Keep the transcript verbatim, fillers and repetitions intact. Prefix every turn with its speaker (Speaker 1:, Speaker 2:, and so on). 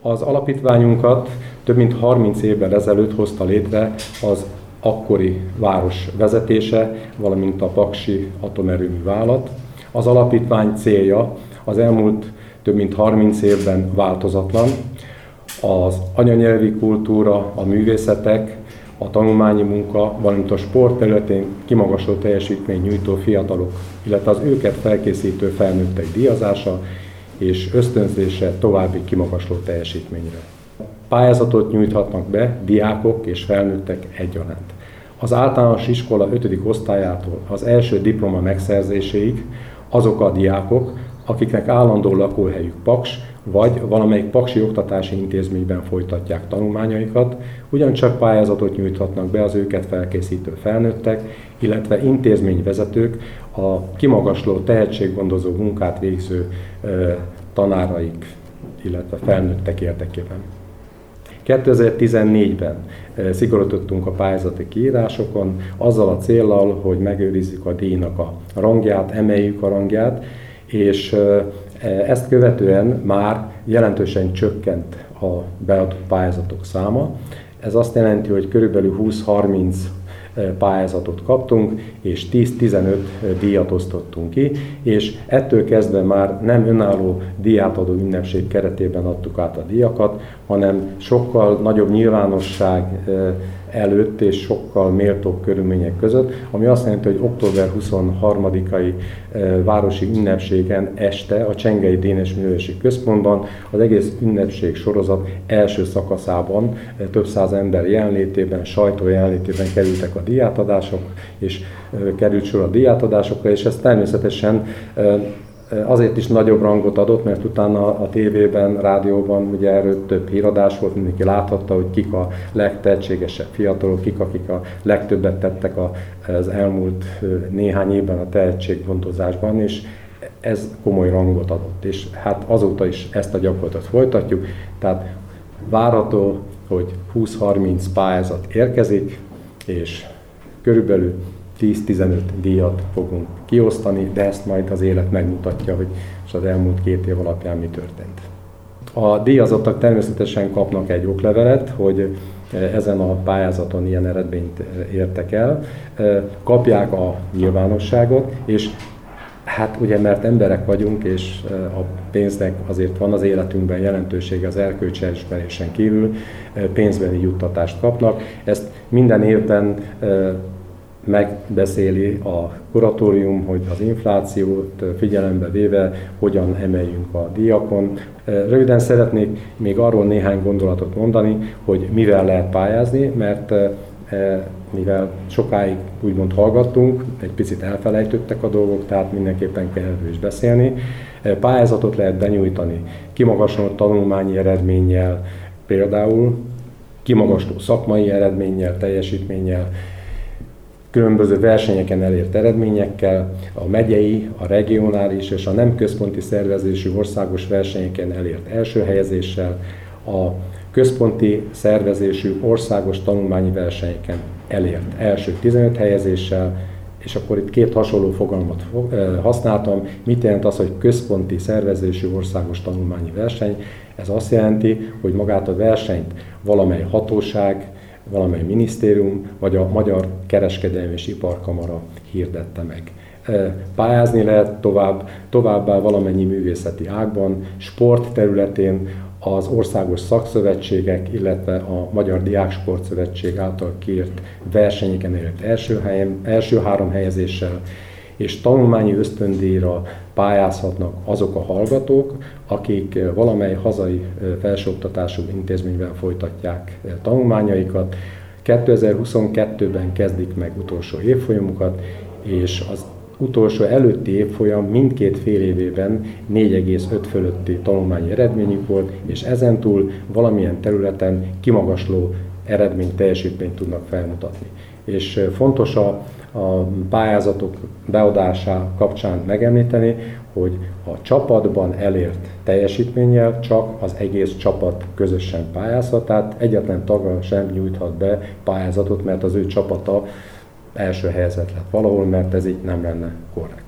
Speaker 1: Az alapítványunkat több mint harminc évvel ezelőtt hozta létre az akkori város vezetése, valamint a Paksi Atomerőmű Vállalat. Az alapítvány célja az elmúlt több mint harminc évben változatlan. Az anyanyelvi kultúra, a művészetek, a tanulmányi munka, valamint a sport területén kimagasló teljesítmény nyújtó fiatalok, illetve az őket felkészítő felnőttek díjazása és ösztönzése további kimagasló teljesítményre. Pályázatot nyújthatnak be diákok és felnőttek egyaránt. Az általános iskola ötödik osztályától az első diploma megszerzéséig azok a diákok, akiknek állandó lakóhelyük Paks, vagy valamelyik paksi oktatási intézményben folytatják tanulmányaikat, ugyancsak pályázatot nyújthatnak be az őket felkészítő felnőttek, illetve intézményvezetők a kimagasló tehetséggondozó munkát végző tanáraik, illetve felnőttek érdekében. kétezer-tizennégyben szigorítottunk a pályázati kiírásokon, azzal a céllal, hogy megőrizzük a díjnak a rangját, emeljük a rangját, és ezt követően már jelentősen csökkent a beadott pályázatok száma. Ez azt jelenti, hogy körülbelül húsz-harminc pályázatot kaptunk, és tíz-tizenöt díjat osztottunk ki, és ettől kezdve már nem önálló díjátadó ünnepség keretében adtuk át a díjakat, hanem sokkal nagyobb nyilvánosság előtt és sokkal méltóbb körülmények között, ami azt jelenti, hogy október huszonharmadikai városi ünnepségen este a Csengei Dénes Művelési Központban az egész ünnepség sorozat első szakaszában több száz ember jelenlétében, sajtó jelenlétében kerültek a díjátadások, és került sor a díjátadásokra, és ez természetesen azért is nagyobb rangot adott, mert utána a tévében, rádióban ugye erről több híradás volt, mindenki láthatta, hogy kik a legtehetségesebb fiatalok, kik, akik a legtöbbet tettek az elmúlt néhány évben a tehetséggondozásban, és ez komoly rangot adott. És hát azóta is ezt a gyakorlatot folytatjuk, tehát várható, hogy húsz-harminc pályázat érkezik, és körülbelül tíz-tizenöt díjat fogunk kiosztani, de ezt majd az élet megmutatja, hogy az elmúlt két év alapján mi történt. A díjazottak természetesen kapnak egy oklevelet, hogy ezen a pályázaton ilyen eredményt értek el, kapják a nyilvánosságot, és hát ugye, mert emberek vagyunk, és a pénznek azért van az életünkben jelentősége az erkölcsi elismerésen kívül, pénzbeni juttatást kapnak. Ezt minden évben megbeszéli a kuratórium, hogy az inflációt figyelembe véve hogyan emeljünk a díjakon. Röviden szeretnék még arról néhány gondolatot mondani, hogy mivel lehet pályázni, mert mivel sokáig úgymond hallgattunk, egy picit elfelejtöttek a dolgok, tehát mindenképpen kell erről is beszélni. Pályázatot lehet benyújtani kimagasló tanulmányi eredménnyel, például kimagasló szakmai eredménnyel, teljesítménnyel, különböző versenyeken elért eredményekkel, a megyei, a regionális és a nem központi szervezésű országos versenyeken elért első helyezéssel, a központi szervezésű országos tanulmányi versenyeken elért első tizenöt helyezéssel, és akkor itt két hasonló fogalmat használtam. Mit jelent az, hogy központi szervezésű országos tanulmányi verseny? Ez azt jelenti, hogy magát a versenyt valamely hatóság, valamely minisztérium, vagy a Magyar Kereskedelmi és Iparkamara hirdette meg. Pályázni lehet tovább, továbbá valamennyi művészeti ágban, sport területén az országos szakszövetségek, illetve a Magyar Diáksportszövetség által kiírt versenyeken elért első, helyen, első három helyezéssel, és tanulmányi ösztöndíjra pályázhatnak azok a hallgatók, akik valamely hazai felsőoktatású intézményben folytatják tanulmányaikat. kétezer-huszonkettőben kezdik meg utolsó évfolyamukat, és az utolsó előtti évfolyam mindkét fél évében négy egész öt fölötti tanulmányi eredményük volt, és ezentúl valamilyen területen kimagasló eredmény, teljesítményt tudnak felmutatni. És fontos a, a pályázatok beadása kapcsán megemlíteni, hogy a csapatban elért teljesítménnyel csak az egész csapat közösen pályázhat, tehát egyetlen tagja sem nyújthat be pályázatot, mert az ő csapata első helyezett lett valahol, mert ez így nem lenne korrekt.